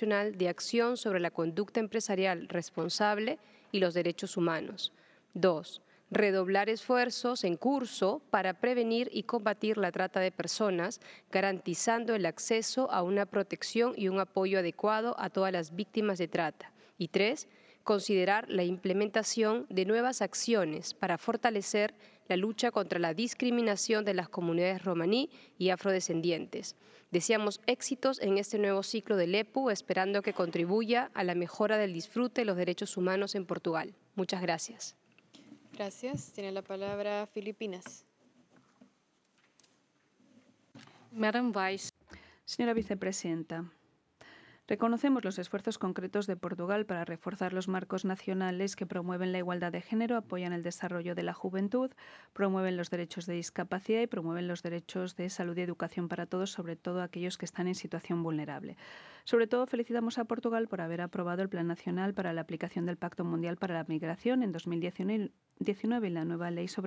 Nacional de Acción sobre la Conducta Empresarial Responsable y los Derechos Humanos. 2. Redoblar esfuerzos en curso para prevenir y combatir la trata de personas, garantizando el acceso a una protección y un apoyo adecuado a todas las víctimas de trata. Y 3. Considerar la implementación de nuevas acciones para fortalecer la lucha contra la discriminación de las comunidades romaní y afrodescendientes. Deseamos éxitos en este nuevo ciclo del EPU, esperando que contribuya a la mejora del disfrute de los derechos humanos en Portugal. Muchas gracias. Gracias. Tiene la palabra Filipinas. Señora vicepresidenta, reconocemos los esfuerzos concretos de Portugal para reforzar los marcos nacionales que promueven la igualdad de género, apoyan el desarrollo de la juventud, promueven los derechos de discapacidad y promueven los derechos de salud y educación para todos, sobre todo aquellos que están en situación vulnerable. Sobre todo, felicitamos a Portugal por haber aprobado el Plan Nacional para la aplicación del Pacto Mundial para la Migración en 2019 y la nueva ley sobre